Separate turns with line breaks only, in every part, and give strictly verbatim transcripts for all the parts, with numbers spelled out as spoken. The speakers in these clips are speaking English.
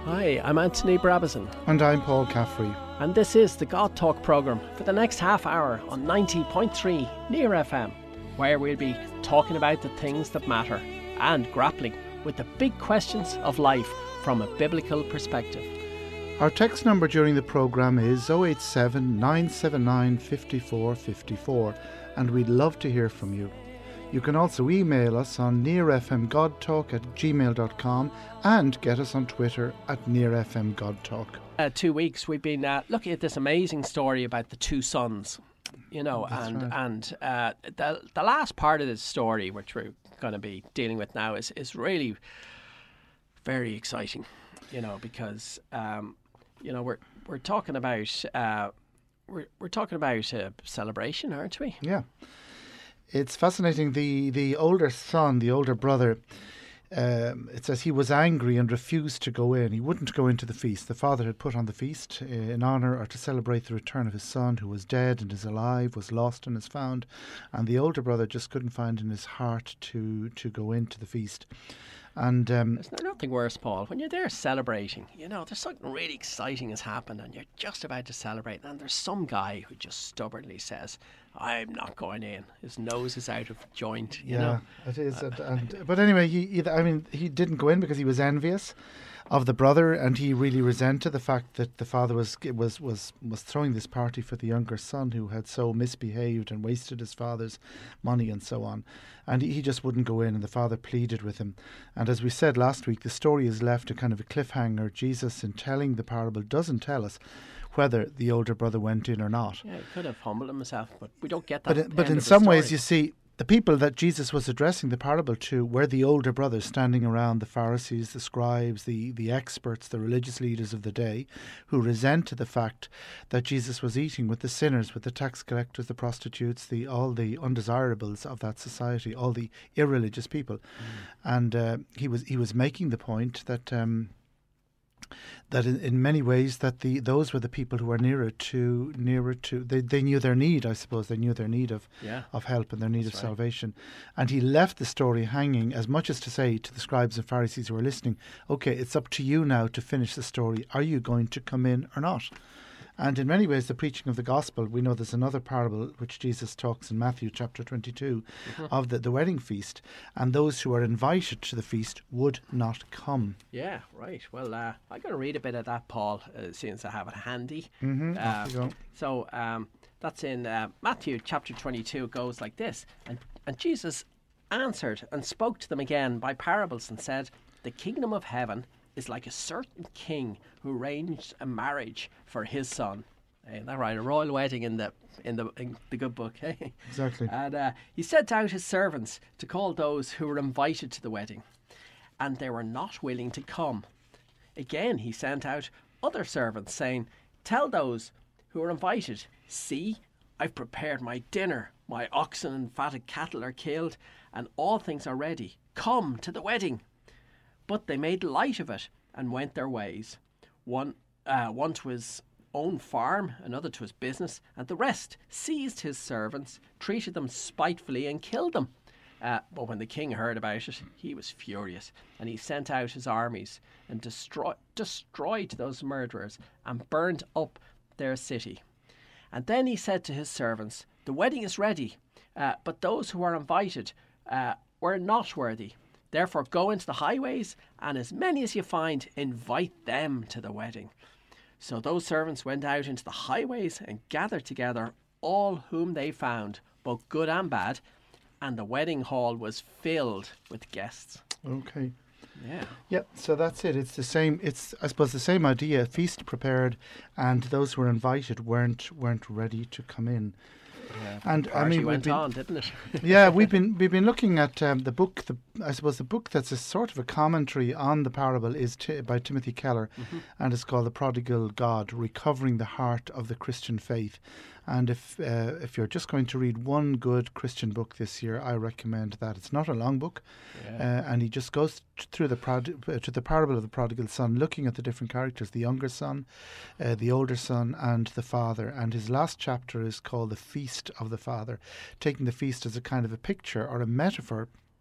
Hi, I'm Anthony Brabazon.
And I'm Paul Caffrey.
And this is the God Talk programme for the next half hour on ninety point three Near F M, where we'll be talking about the things that matter and grappling with the big questions of life from a biblical perspective.
Our text number during the programme is oh eight seven, nine seven nine, five four five four, and we'd love to hear from you. You can also email us on nearfmgodtalk at gmail dot com and get us on Twitter at nearfmgodtalk.
Uh, two weeks we've been uh, looking at this amazing story about the two sons, you know,
That's
and
right.
and uh, the the last part of this story, which we're going to be dealing with now, is is really very exciting, you know, because um, you know we're we're talking about uh, we're we're talking about a celebration, aren't we?
Yeah. It's fascinating. The the older son, the older brother, um, it says he was angry and refused to go in. He wouldn't go into the feast. The father had put on the feast uh, in honour or to celebrate the return of his son, who was dead and is alive, was lost and is found. And the older brother just couldn't find in his heart to, to go into the feast. And um,
There's nothing worse, Paul, when you're there celebrating, you know, there's something really exciting has happened and you're just about to celebrate, and there's some guy who just stubbornly says, I'm not going in. His nose is out of joint, you
yeah,
know.
it is. and, and But anyway, he, he, I mean, he didn't go in because he was envious of the brother, and he really resented the fact that the father was was was was throwing this party for the younger son who had so misbehaved and wasted his father's money and so on. And he, he just wouldn't go in, and the father pleaded with him. And as we said last week, the story is left a kind of a cliffhanger. Jesus, in telling the parable, doesn't tell us whether the older brother went in or not.
Yeah, he could have humbled himself, but we don't get that.
But,
end
but in
of the
some ways,
story.
you see, the people that Jesus was addressing the parable to were the older brothers standing around, the Pharisees, the scribes, the, the experts, the religious leaders of the day, who resented the fact that Jesus was eating with the sinners, with the tax collectors, the prostitutes, the all the undesirables of that society, all the irreligious people. Mm. And uh, he was he was making the point that um, that in, in many ways that the those were the people who were nearer to nearer to they, they knew their need, I suppose they knew their need of
yeah.
of help and their need
That's
of
right.
salvation. And he left the story hanging, as much as to say to the scribes and Pharisees who were listening, okay, it's up to you now to finish the story. Are you going to come in or not? And in many ways, the preaching of the gospel, we know there's another parable which Jesus talks in Matthew chapter twenty-two mm-hmm. of the, the wedding feast, and those who are invited to the feast would not come.
Yeah, right. Well, uh, I'm going to read a bit of that, Paul, uh, since I have it handy.
Mm-hmm.
Uh,
Off you go.
So um, that's in uh, Matthew chapter twenty-two. It goes like this. And, and Jesus answered and spoke to them again by parables and said, the kingdom of heaven is like a certain king who arranged a marriage for his son. Ain't that right? A royal wedding in the in the in the good book. Hey?
Exactly.
And uh, he sent out his servants to call those who were invited to the wedding, and they were not willing to come. Again, he sent out other servants, saying, tell those who are invited, see, I've prepared my dinner. My oxen and fatted cattle are killed, and all things are ready. Come to the wedding. But they made light of it and went their ways. One, uh, one to his own farm, another to his business, and the rest seized his servants, treated them spitefully, and killed them. Uh, but when the king heard about it, he was furious, and he sent out his armies and destroy, destroyed those murderers and burned up their city. And then he said to his servants, the wedding is ready, uh, but those who are invited uh, were not worthy. Therefore go into the highways, and as many as you find, invite them to the wedding. So those servants went out into the highways and gathered together all whom they found, both good and bad, and the wedding hall was filled with guests.
Okay.
Yeah.
Yeah, so that's it. It's the same. It's, I suppose, the same idea. Feast prepared, and those who were invited weren't weren't ready to come in.
Yeah,
and I mean,
went
been,
on, didn't it?
yeah, we've been we've been looking at um, the book. The, I suppose the book that's a sort of a commentary on the parable is t- by Timothy Keller, mm-hmm. and it's called "The Prodigal God: Recovering the Heart of the Christian Faith." And if uh, if you're just going to read one good Christian book this year, I recommend that. It's not a long book, yeah. uh, and he just goes t- through the prod- uh, to the parable of the prodigal son, looking at the different characters: the younger son, uh, the older son, and the father. And his last chapter is called "The Feast of the Father," taking the feast as a kind of a picture or a metaphor,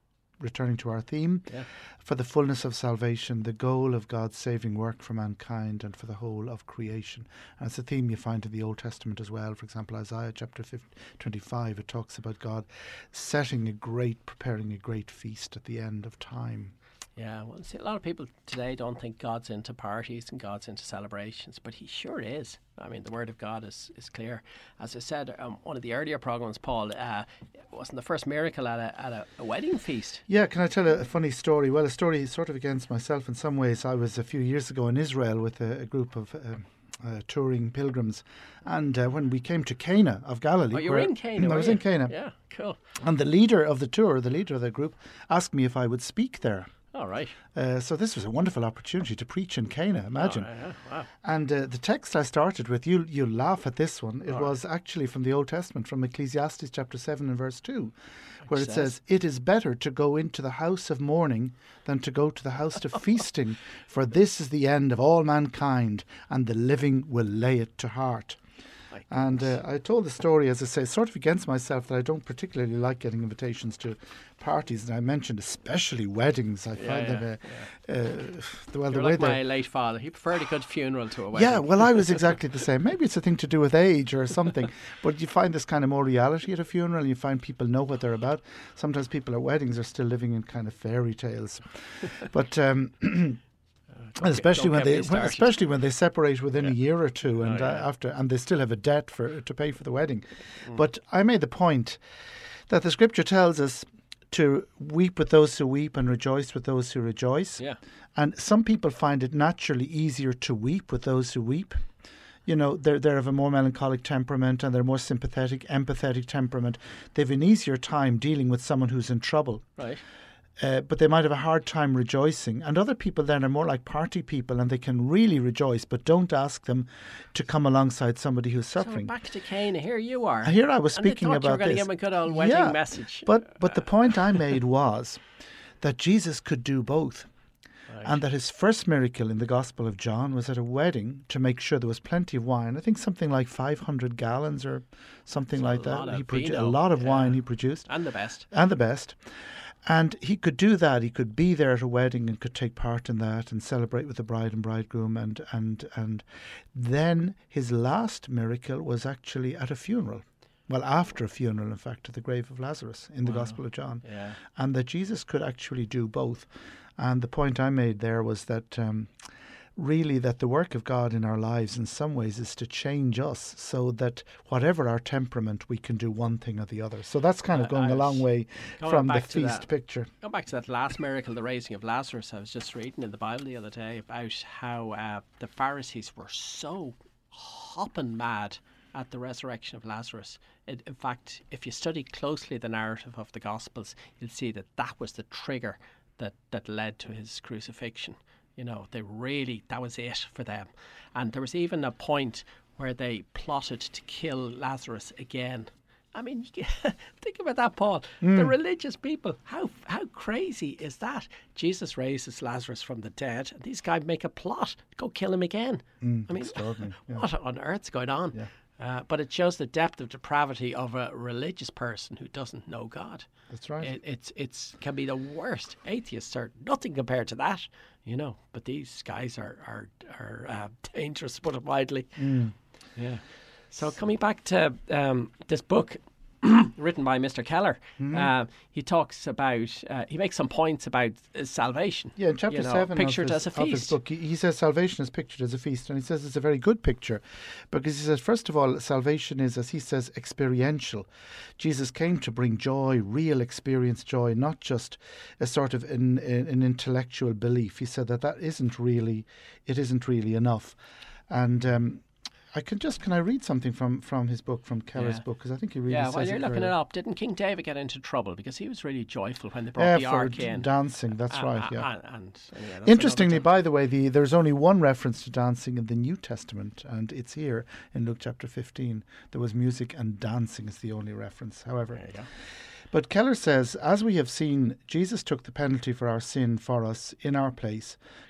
returning to our theme,
Yeah.
for the fullness of salvation, the goal of God's saving work for mankind and for the whole of creation. And it's a theme you find in the Old Testament as well. For example, Isaiah chapter twenty-five, it talks about God setting a great, preparing a great feast at the end of time.
Yeah, well, see, a lot of people today don't think God's into parties and God's into celebrations, but he sure is. I mean, the Word of God is, is clear. As I said, um, one of the earlier programs, Paul, uh, wasn't the first miracle at a at a, a wedding feast.
Yeah, can I tell a, a funny story? Well, a story sort of against myself in some ways. I was a few years ago in Israel with a, a group of um, uh, touring pilgrims, and uh, when we came to Cana of Galilee...
Oh, you were in Cana,
I
were
was
you?
in Cana.
Yeah, cool.
And the leader of the tour, the leader of the group, asked me if I would speak there.
All right.
Uh, so this was a wonderful opportunity to preach in Cana, imagine.
Oh, yeah, wow.
And uh, the text I started with, you'll, you'll laugh at this one, it
All
was actually from the Old Testament, from Ecclesiastes chapter seven and verse two, where it
says?
says, "It is better to go into the house of mourning than to go to the house of feasting, for this is the end of all mankind, and the living will lay it to heart." And uh, I told the story, as I say, sort of against myself, that I don't particularly like getting invitations to parties. And I mentioned especially weddings. I
Yeah,
find
yeah,
them, uh, uh, the, well,
You're
the way
like my
they...
late father. He preferred a good funeral to a wedding.
Yeah, well, I was exactly the same. Maybe it's a thing to do with age or something. But you find this kind of more reality at a funeral. You find people know what they're about. Sometimes people at weddings are still living in kind of fairy tales. But... Um,
Don't
especially
get-
when
don't
they,
get me
when,
started.
especially when they separate within
Yeah.
a year or two, and
Oh,
uh,
yeah.
after, and they still have a debt for to pay for the wedding.
Mm.
But I made the point that the Scripture tells us to weep with those who weep and rejoice with those who rejoice.
Yeah.
And some people find it naturally easier to weep with those who weep. You know, they're, they're of a more melancholic temperament and they're more sympathetic, empathetic temperament. They've an easier time dealing with someone who's in trouble.
Right.
Uh, but they might have a hard time rejoicing. And other people then are more like party people and they can really rejoice, but don't ask them to come alongside somebody who's
So
suffering.
back to Cana. Here you are.
Here I was
And they
speaking
thought you were
about
going to
this.
give him a good old wedding
Yeah,
message.
But, but the point I made was that Jesus could do both.
Right.
And that his first miracle in the Gospel of John was at a wedding to make sure there was plenty of wine. I think something like five hundred gallons or something
That's a
like that.
lot of
He produ- a
vino,
lot of
yeah.
wine he produced.
And the best.
And the best. And he could do that. He could be there at a wedding and could take part in that and celebrate with the bride and bridegroom. And, and, and then his last miracle was actually at a funeral. Well, after a funeral, in fact, at the grave of Lazarus in the
Wow.
Gospel of John.
Yeah.
And that Jesus could actually do both. And the point I made there was that um, really that the work of God in our lives in some ways is to change us so that whatever our temperament, we can do one thing or the other. So that's kind of
I-
going
I
a long
was
way
going
from the
back to
feast
that.
picture.
Go back to that last miracle, the raising of Lazarus. I was just reading in the Bible the other day about how uh, the Pharisees were so hopping mad at the resurrection of Lazarus. It, in fact, if you study closely the narrative of the Gospels, you'll see that that was the trigger that, that led to his crucifixion. You know, they really, that was it for them. And there was even a point where they plotted to kill Lazarus again. I mean, think about that, Paul. The religious people, how how crazy is that? Jesus raises Lazarus from the dead, and these guys make a plot to go kill him again.
Mm,
I mean,
extraordinary, yeah.
what on earth's going on?
Yeah.
Uh, but it shows the depth of depravity of a religious person who doesn't know God.
That's right.
It, it's it's can be the worst. Atheists are nothing compared to that, you know. But these guys are are are uh, dangerous, to put it mildly.
Mm.
Yeah. So coming back to um, this book written by Mister Keller,
Mm-hmm.
uh, he talks about, uh, he makes some points about uh, salvation.
Yeah, in chapter
you know,
seven
pictured
of his,
as a
of his
feast.
book, he, he says salvation is pictured as a feast, and he says it's a very good picture because he says, first of all, salvation is, as he says, experiential. Jesus came to bring joy, real experience joy, not just a sort of an, an intellectual belief. He said that that isn't really, it isn't really enough. And um, I can just, can I read something from, from his book, from Keller's
Yeah.
book, because I think he really
Yeah,
says
while you're
it
looking
very
it
well.
up, didn't King David get into trouble because he was really joyful when they brought
Yeah,
the
for
ark
d-
in?
dancing, that's
Uh,
right,
uh,
yeah.
And, and anyway, that's
Interestingly,
another
by the way, the, there's only one reference to dancing in the New Testament, and it's here in Luke chapter fifteen. There was music and dancing is the only reference, however.
There you go.
But Keller says, as we have seen, Jesus took the penalty for our sin for us in our place,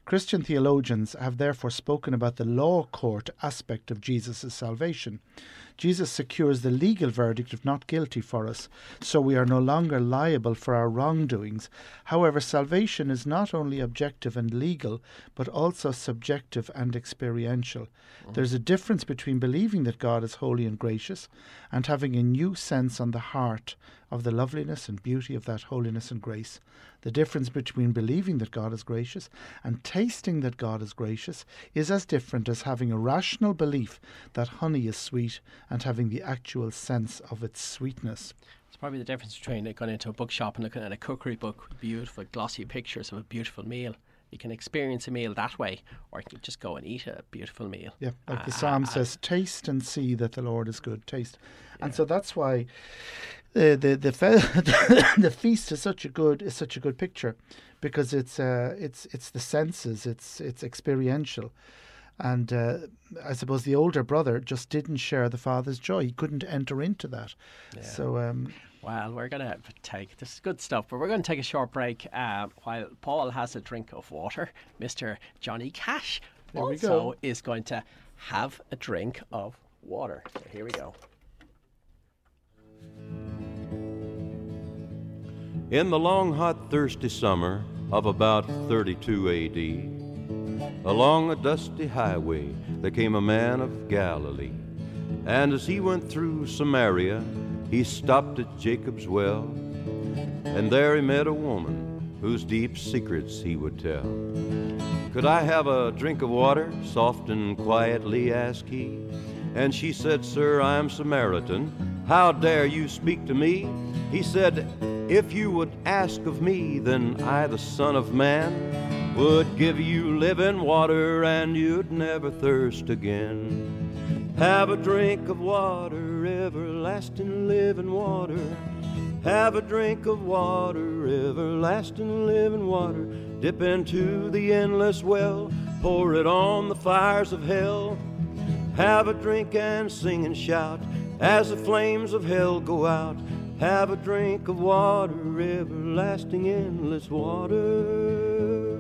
Christian theologians have therefore spoken about the law court aspect of Jesus' salvation. Jesus secures the legal verdict of not guilty for us, so we are no longer liable for our wrongdoings. However, salvation is not only objective and legal, but also subjective and experiential. Mm-hmm. There's a difference between believing that God is holy and gracious and having a new sense on the heart of the loveliness and beauty of that holiness and grace. The difference between believing that God is gracious and tasting that God is gracious is as different as having a rational belief that honey is sweet and having the actual sense of its sweetness.
It's probably the difference between going into a bookshop and looking at a cookery book with beautiful glossy pictures of a beautiful meal. You can experience a meal that way, or you can just go and eat a beautiful meal.
Yeah, like
uh,
the psalm
uh,
says, taste and see that the Lord is good. Taste.
Yeah.
And so that's why the the the, fe- the feast is such a good is such a good picture, because it's uh, it's it's the senses, it's it's experiential. And uh, I suppose the older brother just didn't share the father's joy. He couldn't enter into that.
Yeah.
So, um,
well, we're going to take, this is good stuff, but we're going to take a short break uh, while Paul has a drink of water. Mister Johnny Cash
There we
also
go.
is going to have a drink of water. So here we go.
In the long, hot, thirsty summer of about thirty-two A D, along a dusty highway there came a man of Galilee. And as he went through Samaria, he stopped at Jacob's well, and there he met a woman whose deep secrets he would tell. "Could I have a drink of water?" soft and quietly asked he. And she said, "Sir, I am Samaritan. How dare you speak to me?" He said, "If you would ask of me, then I, the Son of Man, would give you living water, and you'd never thirst again. Have a drink of water, everlasting living water. Have a drink of water, everlasting living water. Dip into the endless well, pour it on the fires of hell. Have a drink and sing and shout as the flames of hell go out. Have a drink of water, everlasting endless water."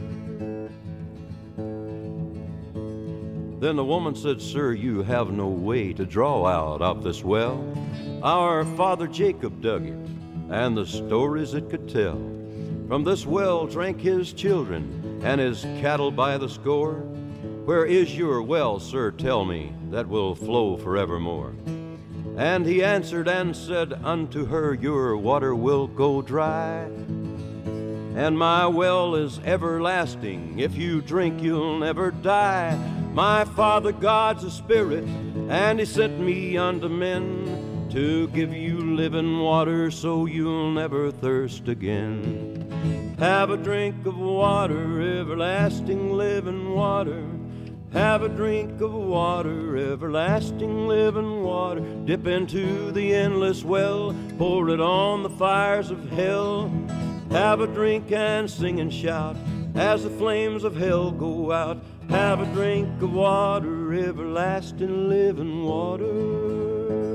Then the woman said, "Sir, you have no way to draw out of this well. Our father Jacob dug it, and the stories it could tell. From this well drank his children and his cattle by the score. Where is your well, sir, tell me, that will flow forevermore?" And he answered and said unto her, "Your water will go dry, and my well is everlasting. If you drink, you'll never die. My Father God's a spirit, and he sent me unto men to give you living water so you'll never thirst again. Have a drink of water, everlasting living water. Have a drink of water, everlasting living water. Dip into the endless well, pour it on the fires of hell. Have a drink and sing and shout as the flames of hell go out. Have a drink of water, everlasting living water."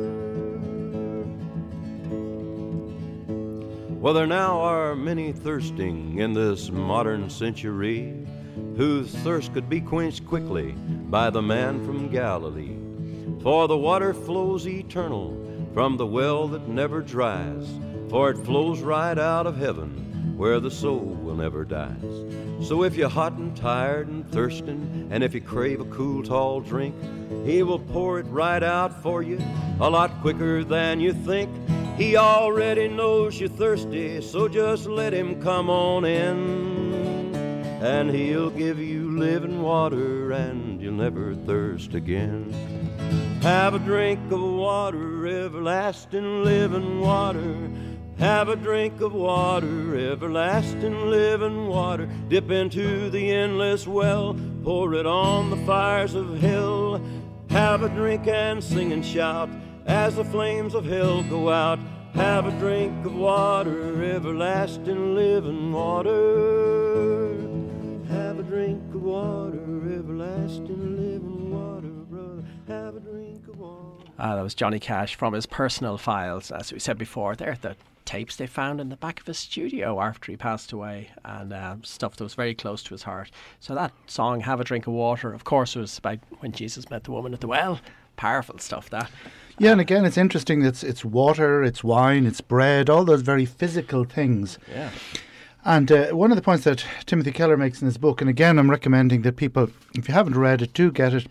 Well, there now are many thirsting in this modern century, whose thirst could be quenched quickly by the man from Galilee. For the water flows eternal from the well that never dries, for it flows right out of heaven where the soul will never die. So if you're hot and tired and thirsting, and if you crave a cool, tall drink, he will pour it right out for you a lot quicker than you think. He already knows you're thirsty, so just let him come on in, and he'll give you living water, and you'll never thirst again. Have a drink of water, everlasting living water. Have a drink of water, everlasting living water. Dip into the endless well, pour it on the fires of hell. Have a drink and sing and shout as the flames of hell go out. Have a drink of water, everlasting living water. Have a drink of water, everlasting living water, brother. Have a drink of water.
Ah, that was Johnny Cash from his personal files, as we said before. They're the tapes they found in the back of his studio after he passed away, and uh, stuff that was very close to his heart. So that song, Have a Drink of Water, of course, was about when Jesus met the woman at the well. Powerful stuff, that.
Yeah, and again, it's interesting. It's it's water, it's wine, it's bread, all those very physical things.
Yeah.
And uh, one of the points that Timothy Keller makes in his book, and again, I'm recommending that people, if you haven't read it, do get it.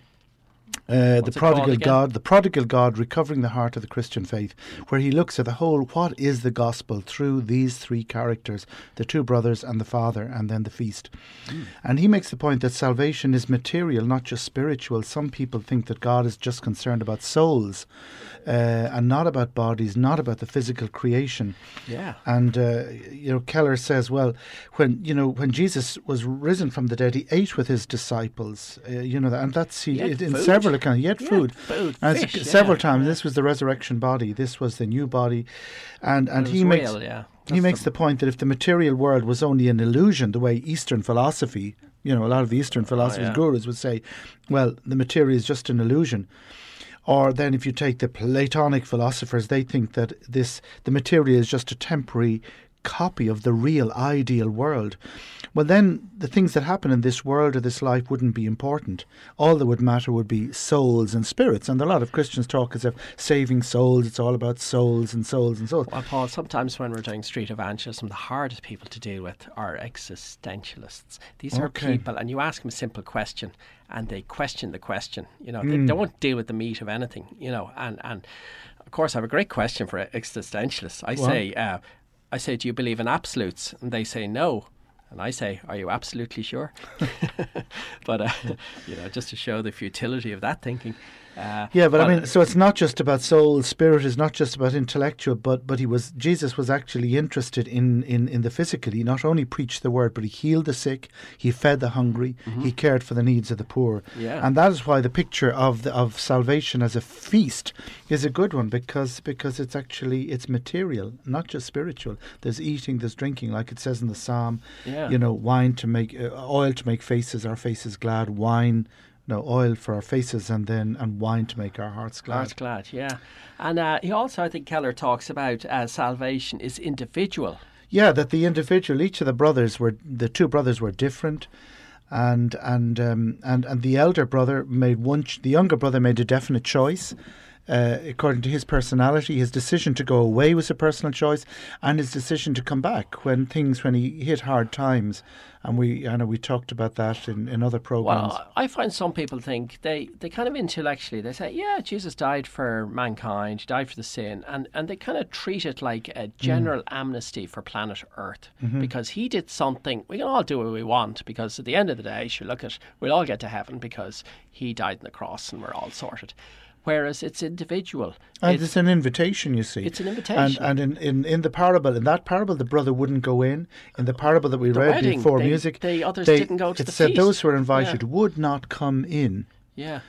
Uh, the Prodigal God, the Prodigal God, Recovering the Heart of the Christian Faith, where he looks at the whole, what is the gospel through these three characters, the two brothers and the father, and then the feast. Mm. And he makes the point that salvation is material, not just spiritual. Some people think that God is just concerned about souls uh, and not about bodies, not about the physical creation.
Yeah.
And uh, you know, Keller says, well, when you know when Jesus was risen from the dead, he ate with his disciples. Uh, you know, and that's he,
he
in
food.
several accounts. He had
yeah,
food,
food
and
fish,
several
yeah,
times.
Yeah.
This was the resurrection body. This was the new body, and and he
real,
makes
yeah.
he makes the, the point that if the material world was only an illusion, the way Eastern philosophy, you know, a lot of the Eastern philosophies,
oh, yeah.
gurus would say, well, the material is just an illusion. Or then if you take the Platonic philosophers, they think that this the material is just a temporary copy of the real ideal world. Well, then the things that happen in this world or this life wouldn't be important. All that would matter would be souls and spirits. And a lot of Christians talk as if saving souls, it's all about souls and souls and souls.
Well, Paul, sometimes when we're doing street evangelism, the hardest people to deal with are existentialists. These are
Okay.
people, and you ask them a simple question, and they question the question. You know, they
Mm.
don't deal with the meat of anything. You know, and and of course, I have a great question for existentialists. I
Well.
say, uh, I say, do you believe in absolutes? And they say no. And I say, are you absolutely sure? But, uh, you know, just to show the futility of that thinking. Uh,
Yeah, but I mean, so it's not just about soul, spirit is not just about intellectual, but but he was Jesus was actually interested in, in, in the physical. He not only preached the word, but he healed the sick, he fed the hungry,
Mm-hmm.
he cared for the needs of the poor.
Yeah.
And that is why the picture of the, of salvation as a feast is a good one, because because it's actually it's material, not just spiritual. There's eating, there's drinking, like it says in the Psalm.
Yeah.
You know, wine to make uh, oil to make faces, our faces glad. Wine. No, oil for our faces, and then and wine to make our hearts glad.
Hearts glad, yeah. And uh, he also, I think Keller talks about uh, salvation is individual.
Yeah, that the individual, each of the brothers were the two brothers were different, and and um, and and the elder brother made one. Ch- the younger brother made a definite choice. Uh, according to his personality, his decision to go away was a personal choice, and his decision to come back when things when he hit hard times, and we I know we talked about that in, in other programs.
Well, I find some people think they, they kind of intellectually they say, yeah, Jesus died for mankind, he died for the sin, and, and they kind of treat it like a general mm. amnesty for planet Earth mm-hmm. because he did something. We can all do what we want because at the end of the day, sure, look at we'll all get to heaven because he died on the cross and we're all sorted. Whereas it's individual.
And
it's,
it's an invitation, you see.
It's an invitation.
And, and in, in, in the parable, in that parable, the brother wouldn't go in. In the parable that we
the
read
wedding,
before
they,
music,
the others
they,
didn't go to
it
the
said
feast.
those who were invited
yeah.
would not come in.
Yeah.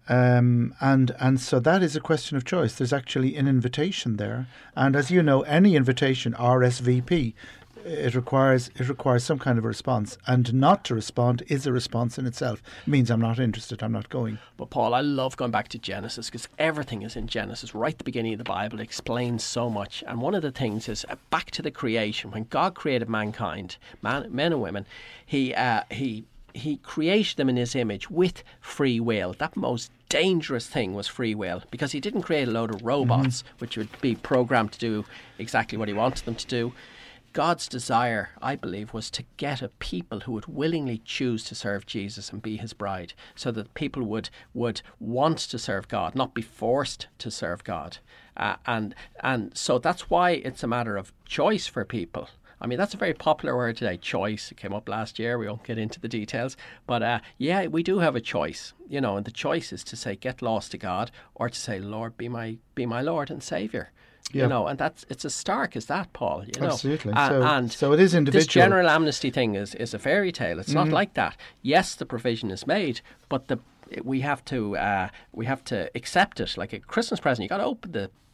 Um, and and so that is a question of choice. There's actually an invitation there. And as you know, any invitation, R S V P, it requires it requires some kind of a response, and not to respond is a response in itself. It means I'm not interested, I'm not going.
But Paul, I love going back to Genesis because everything is in Genesis. Right at the beginning of the Bible, it explains so much. And one of the things is uh, back to the creation. When God created mankind, man, men and women, he uh, he he created them in his image with free will. That most dangerous thing was free will, because he didn't create a load of robots mm-hmm. which would be programmed to do exactly what he wanted them to do. God's desire, I believe, was to get a people who would willingly choose to serve Jesus and be his bride, so that people would would want to serve God, not be forced to serve God. Uh, and and so that's why it's a matter of choice for people. I mean, that's a very popular word today, choice. It came up last year. We won't get into the details. But uh, yeah, we do have a choice, you know, and the choice is to say, get lost to God, or to say, Lord, be my be my Lord and Saviour.
Yeah.
You know, and that's it's as stark as that, Paul. You know,
absolutely.
Uh,
so,
and
so it is individual.
This general amnesty thing is, is a fairy tale. It's mm-hmm. not like that. Yes, the provision is made, but the we have to uh, we have to accept it like a Christmas present. You got to open the, the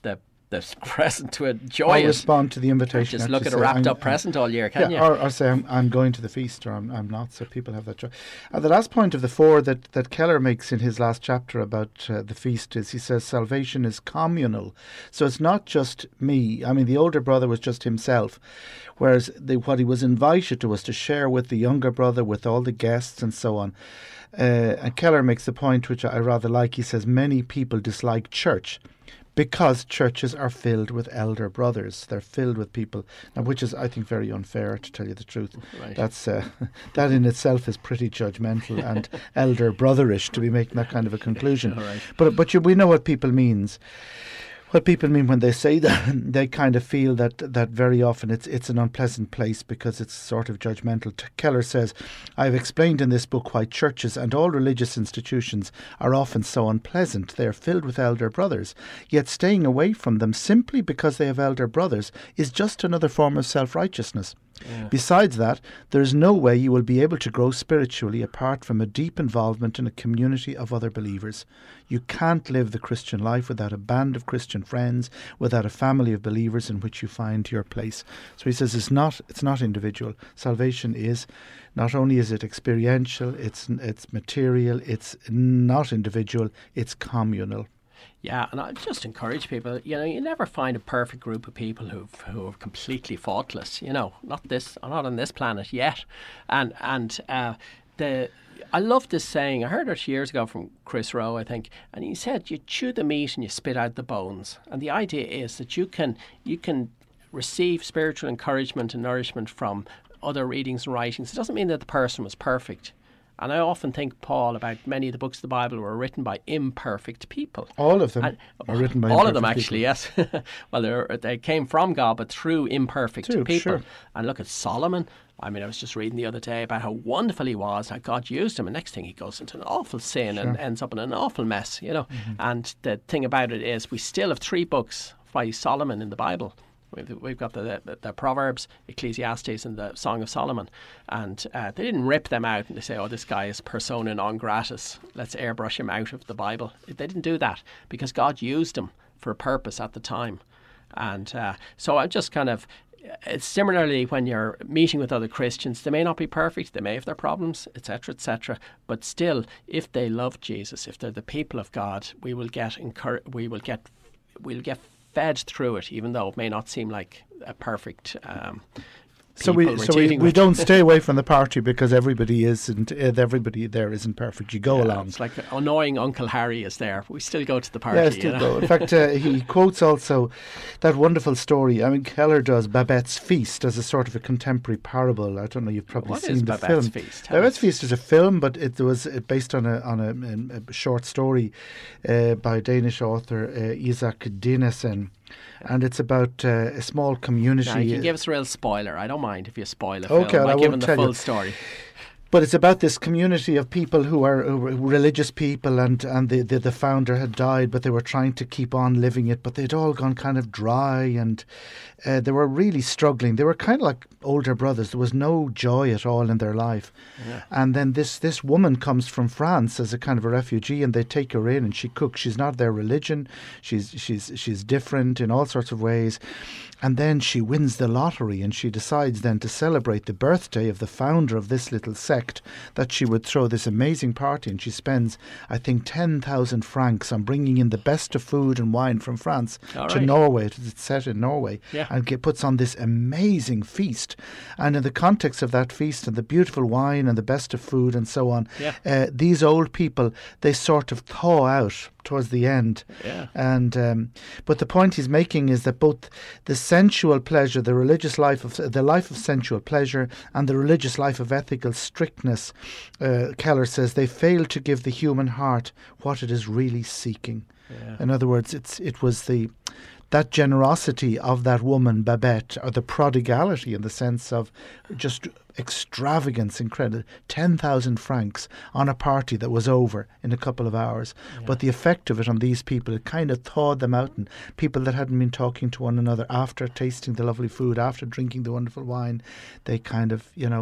this present to enjoy
Or
it.
respond to the invitation.
Just look
actually
at a
say,
wrapped
I'm-
up present all year, can
yeah,
you?
Or, or say I'm, I'm going to the feast, or I'm, I'm not. So people have that choice. And the last point of the four that, that Keller makes in his last chapter about uh, the feast is he says salvation is communal. So it's not just me. I mean, the older brother was just himself, whereas the, what he was invited to was to share with the younger brother, with all the guests and so on. Uh, and Keller makes the point, which I rather like. He says many people dislike church because churches are filled with elder brothers. They're filled with people, now, which is, I think, very unfair, to tell you the truth.
Right.
That's uh, that in itself is pretty judgmental and elder brotherish to be making that kind of a conclusion.
All right.
But but you, we know what people means. What people mean when they say that, they kind of feel that that very often it's it's an unpleasant place because it's sort of judgmental. T- Keller says, I've explained in this book why churches and all religious institutions are often so unpleasant. They are filled with elder brothers. Yet staying away from them simply because they have elder brothers is just another form of self-righteousness.
Yeah.
Besides that, there is no way you will be able to grow spiritually apart from a deep involvement in a community of other believers. You can't live the Christian life without a band of Christian friends, without a family of believers in which you find your place. So he says it's not it's not individual. Salvation is, not only is it experiential, it's it's material, it's not individual, it's communal.
Yeah, and I just encourage people, you know, you never find a perfect group of people who've, who are completely faultless, you know, not this, not on this planet yet. And, and, uh, the, I love this saying, I heard it years ago from Chris Rowe, I think, and he said, you chew the meat and you spit out the bones. And the idea is that you can, you can receive spiritual encouragement and nourishment from other readings and writings. It doesn't mean that the person was perfect. And I often think, Paul, about many of the books of the Bible were written by imperfect people.
All of them
And-
are written by
all of them,
imperfect
actually,
people.
yes. Well, they're, they came from God, but through imperfect
True,
people.
sure.
And look at Solomon. I mean, I was just reading the other day about how wonderful he was, how God used him. And next thing, he goes into an awful sin and ends up in an awful mess, you know.
Mm-hmm.
And the thing about it is, we still have three books by Solomon in the Bible. We've, we've got the, the, the Proverbs, Ecclesiastes, and the Song of Solomon. And uh, they didn't rip them out and they say, oh, this guy is persona non gratis. Let's airbrush him out of the Bible. They didn't do that because God used him for a purpose at the time. And uh, so I just kind of, it's similarly when you're meeting with other Christians, they may not be perfect, they may have their problems, et cetera, et cetera. But still, if they love Jesus, if they're the people of God, we will get encour- we will get, we'll get fed through it, even though it may not seem like a perfect um,
So we
people we're
so we,
dealing
we
with.
don't stay away from the party because everybody isn't uh, everybody there isn't perfect. You go
Yeah,
along.
It's like annoying Uncle Harry is there. We still go to the party.
Yeah,
you
still
know?
go. In fact, uh, he quotes also that wonderful story. I mean, Keller does Babette's Feast as a sort of a contemporary parable. I don't know. You've probably
What
seen
is
the
Babette's
film.
Feast? Tell
Babette's
us.
Feast is a film, but it was uh, based on a on a, a short story uh, by Danish author uh, Isaac Dinesen. And it's about uh, a small community.
Now, you can give us a real spoiler. I don't mind if you spoil a
Okay,
film by
I won't
giving the
tell
full
you.
story.
But it's about this community of people who are uh, religious people, and, and the, the, the founder had died, but they were trying to keep on living it, but they'd all gone kind of dry, and uh, they were really struggling. They were kind of like older brothers. There was no joy at all in their life.
Yeah.
And then this, this woman comes from France as a kind of a refugee, and they take her in, and she cooks. She's not their religion. She's she's she's different in all sorts of ways. And then she wins the lottery, and she decides then to celebrate the birthday of the founder of this little sect, that she would throw this amazing party. And she spends, I think, ten thousand francs on bringing in the best of food and wine from France
All
to
right.
Norway. It's set in Norway.
Yeah.
And get, puts on this amazing feast. And in the context of that feast and the beautiful wine and the best of food and so on,
Yeah.
uh, these old people, they sort of thaw out towards the end.
Yeah.
And um, but the point he's making is that both the sensual pleasure, the religious life of the life of sensual pleasure, and the religious life of ethical strictness, uh, Keller says, they fail to give the human heart what it is really seeking.
Yeah.
In other words, it's it was the that generosity of that woman Babette, or the prodigality in the sense of just extravagance, incredible, ten thousand francs on a party that was over in a couple of hours.
Yeah.
But the effect of it on these people, it kind of thawed them out, and people that hadn't been talking to one another after tasting the lovely food, after drinking the wonderful wine, they kind of, you know,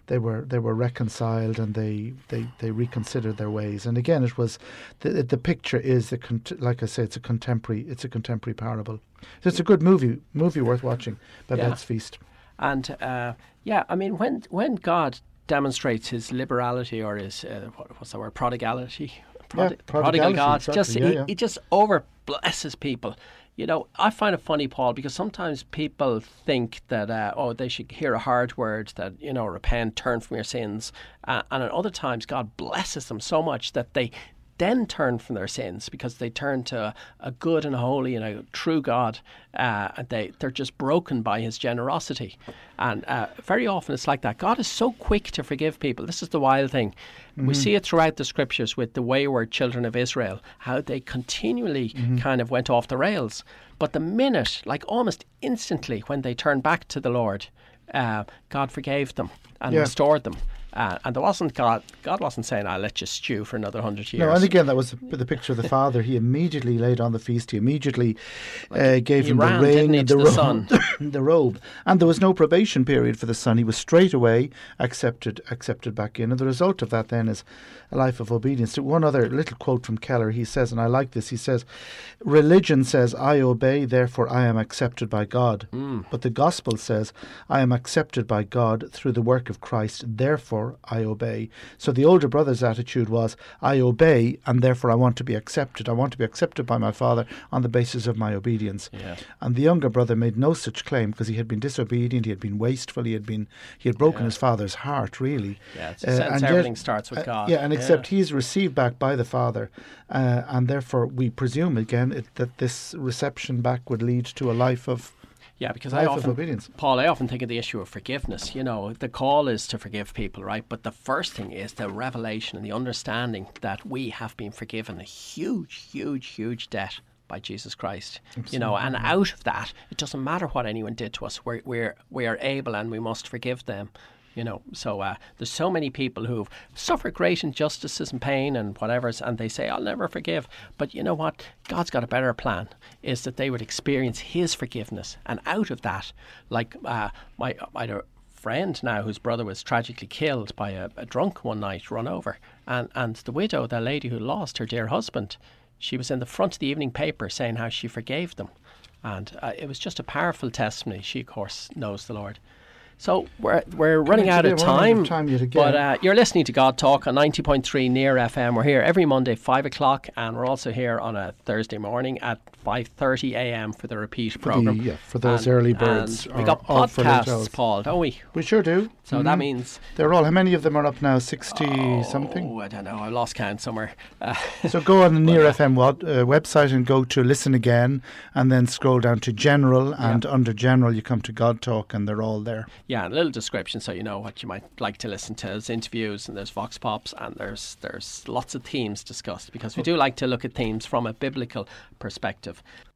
they were they were reconciled, and they, they, they reconsidered their ways. And again, it was the the picture is the cont- like I say, it's a contemporary it's a contemporary parable. So it's a good movie movie worth watching. Babette's
Yeah.
Feast.
And uh, yeah, I mean, when when God demonstrates his liberality or his uh, what, what's the word, prodigality, Prodi- prodigal
prodigality,
God,
exactly,
just
yeah,
he,
yeah.
he just over blesses people. You know, I find it funny, Paul, because sometimes people think that uh, oh, they should hear a hard word, that, you know, repent, turn from your sins, uh, and at other times God blesses them so much that they then turn from their sins because they turn to a, a good and holy and a true God. Uh, and they, they're just broken by his generosity. And uh, very often it's like that. God is so quick to forgive people. This is the wild thing. Mm-hmm. We see it throughout the scriptures with the wayward children of Israel, how they continually mm-hmm. kind of went off the rails. But the minute, like almost instantly, when they turned back to the Lord, uh, God forgave them and
Yeah.
restored them. Uh, and there wasn't God. God wasn't saying, "I'll let you stew for another hundred years."
No, and again, that was the, the picture of the father. He immediately laid on the feast. He immediately uh, gave
he
him
ran,
the ring
didn't he,
and
to
the,
the
ro-
son.
the robe, and there was no probation period for the son. He was straight away accepted, accepted back in. And the result of that then is a life of obedience. One other little quote from Keller. He says, and I like this. He says, "Religion says I obey, therefore I am accepted by God.
Mm.
But the gospel says I am accepted by God through the work of Christ, therefore I obey." So the older brother's attitude was, I obey, and therefore I want to be accepted. I want to be accepted by my father on the basis of my obedience.
Yeah.
And the younger brother made no such claim because he had been disobedient, he had been wasteful, he had been he had broken
Yeah.
his father's heart, really.
Yeah, it's a sense
and
everything
yet-
starts with
uh,
God.
yeah, and except he's received back by the father, uh, and therefore we presume again it, that this reception back would lead to a life of
Yeah, because
life
I
of
often,
obedience.
Paul, I often think of the issue of forgiveness. You know, the call is to forgive people, right? But the first thing is the revelation and the understanding that we have been forgiven a huge, huge, huge debt by Jesus Christ. You know, and out of that, it doesn't matter what anyone did to us. We're we're we are able and we must forgive them. You know, so uh, there's so many people who've suffered great injustices and pain and whatever, and they say, I'll never forgive. But you know what? God's got a better plan, is that they would experience his forgiveness. And out of that, like uh, my, I had a friend now whose brother was tragically killed by a, a drunk one night, run over. And, and the widow, the lady who lost her dear husband, she was in the front of the evening paper saying how she forgave them. And uh, it was just a powerful testimony. She, of course, knows the Lord. So we're we're running out of
today, we're running out
time,
of time yet again.
but uh, you're listening to God Talk on ninety point three Near F M. We're here every Monday, five o'clock, and we're also here on a Thursday morning at five thirty a.m. for the repeat
For the-
programme.
yeah, for those
And-
early birds
and we
or-
got
or for late owls.
podcasts, Paul, don't we?
We sure do.
So that
Mhm.
means...
They're all, how many of them are up now? sixty something?
Oh, I don't know. I lost count somewhere. Uh,
So go on the Near F M wad, uh, website and go to Listen Again, and then scroll down to General, and under General you come to God Talk, and they're all there.
yeah, a little description so you know what you might like to listen to. There's interviews and there's Vox Pops and there's there's lots of themes discussed because we do like to look at themes from a biblical perspective.